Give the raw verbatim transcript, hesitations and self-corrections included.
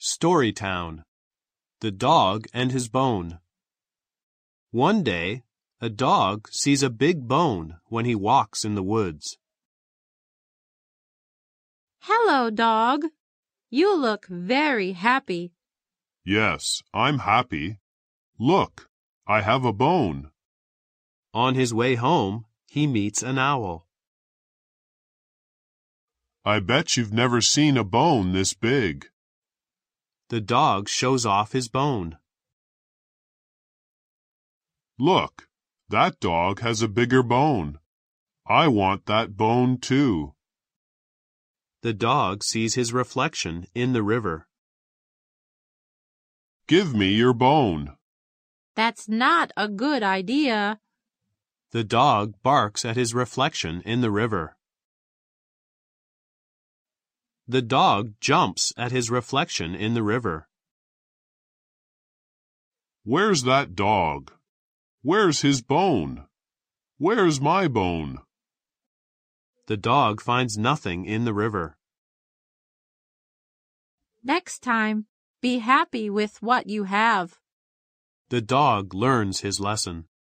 Storytown. The Dog and His Bone. One day, a dog sees a big bone when he walks in the woods. Hello, dog. You look very happy. Yes, I'm happy. Look, I have a bone. On his way home, he meets an owl. I bet you've never seen a bone this big. The dog shows off his bone. Look, that dog has a bigger bone. I want that bone too. The dog sees his reflection in the river. Give me your bone. That's not a good idea. The dog barks at his reflection in the river. The dog jumps at his reflection in the river. Where's that dog? Where's his bone? Where's my bone? The dog finds nothing in the river. Next time, be happy with what you have. The dog learns his lesson.